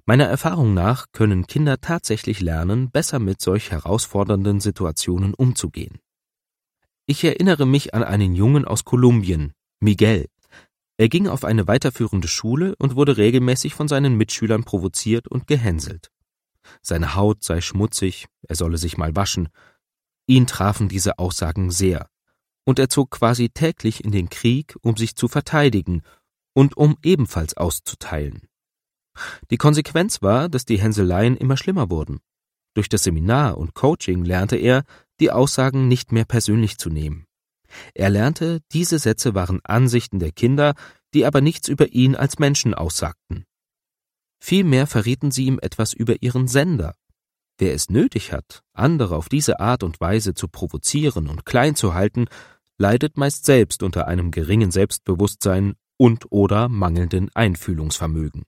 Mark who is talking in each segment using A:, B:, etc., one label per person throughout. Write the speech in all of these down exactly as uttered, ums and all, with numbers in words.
A: Meiner Erfahrung nach können Kinder tatsächlich lernen, besser mit solch herausfordernden Situationen umzugehen. Ich erinnere mich an einen Jungen aus Kolumbien, Miguel. Er ging auf eine weiterführende Schule und wurde regelmäßig von seinen Mitschülern provoziert und gehänselt. Seine Haut sei schmutzig, er solle sich mal waschen. Ihn trafen diese Aussagen sehr. Und er zog quasi täglich in den Krieg, um sich zu verteidigen und um ebenfalls auszuteilen. Die Konsequenz war, dass die Hänseleien immer schlimmer wurden. Durch das Seminar und Coaching lernte er, die Aussagen nicht mehr persönlich zu nehmen. Er lernte, diese Sätze waren Ansichten der Kinder, die aber nichts über ihn als Menschen aussagten. Vielmehr verrieten sie ihm etwas über ihren Sender. Wer es nötig hat, andere auf diese Art und Weise zu provozieren und klein zu halten, leidet meist selbst unter einem geringen Selbstbewusstsein und oder mangelnden Einfühlungsvermögen.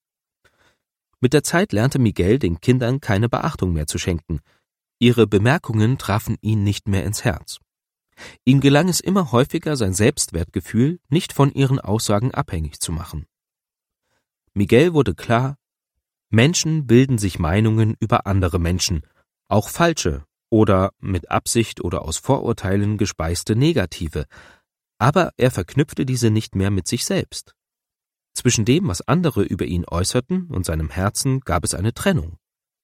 A: Mit der Zeit lernte Miguel den Kindern keine Beachtung mehr zu schenken. Ihre Bemerkungen trafen ihn nicht mehr ins Herz. Ihm gelang es immer häufiger, sein Selbstwertgefühl nicht von ihren Aussagen abhängig zu machen. Miguel wurde klar: Menschen bilden sich Meinungen über andere Menschen, auch falsche oder mit Absicht oder aus Vorurteilen gespeiste negative, aber er verknüpfte diese nicht mehr mit sich selbst. Zwischen dem, was andere über ihn äußerten, und seinem Herzen gab es eine Trennung.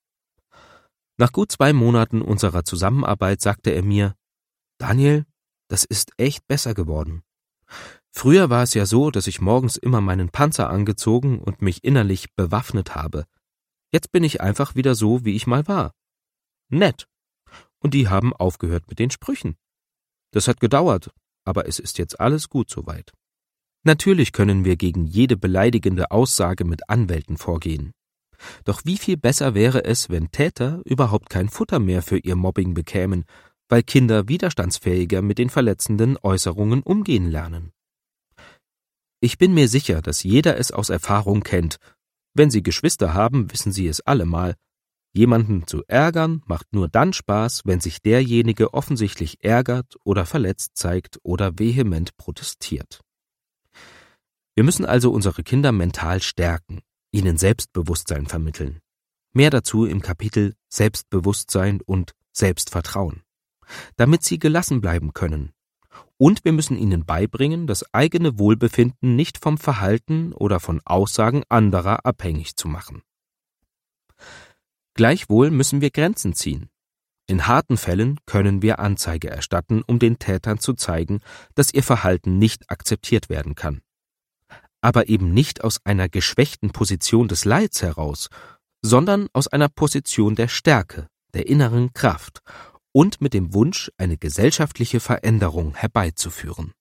A: Nach gut zwei Monaten unserer Zusammenarbeit sagte er mir: Daniel, das ist echt besser geworden. Früher war es ja so, dass ich morgens immer meinen Panzer angezogen und mich innerlich bewaffnet habe. Jetzt bin ich einfach wieder so, wie ich mal war. Nett. Und die haben aufgehört mit den Sprüchen. Das hat gedauert, aber es ist jetzt alles gut soweit. Natürlich können wir gegen jede beleidigende Aussage mit Anwälten vorgehen. Doch wie viel besser wäre es, wenn Täter überhaupt kein Futter mehr für ihr Mobbing bekämen, weil Kinder widerstandsfähiger mit den verletzenden Äußerungen umgehen lernen. Ich bin mir sicher, dass jeder es aus Erfahrung kennt. Wenn Sie Geschwister haben, wissen Sie es allemal. Jemanden zu ärgern macht nur dann Spaß, wenn sich derjenige offensichtlich ärgert oder verletzt zeigt oder vehement protestiert. Wir müssen also unsere Kinder mental stärken, ihnen Selbstbewusstsein vermitteln. Mehr dazu im Kapitel Selbstbewusstsein und Selbstvertrauen, damit sie gelassen bleiben können. Und wir müssen ihnen beibringen, das eigene Wohlbefinden nicht vom Verhalten oder von Aussagen anderer abhängig zu machen. Gleichwohl müssen wir Grenzen ziehen. In harten Fällen können wir Anzeige erstatten, um den Tätern zu zeigen, dass ihr Verhalten nicht akzeptiert werden kann. Aber eben nicht aus einer geschwächten Position des Leids heraus, sondern aus einer Position der Stärke, der inneren Kraft und mit dem Wunsch, eine gesellschaftliche Veränderung herbeizuführen.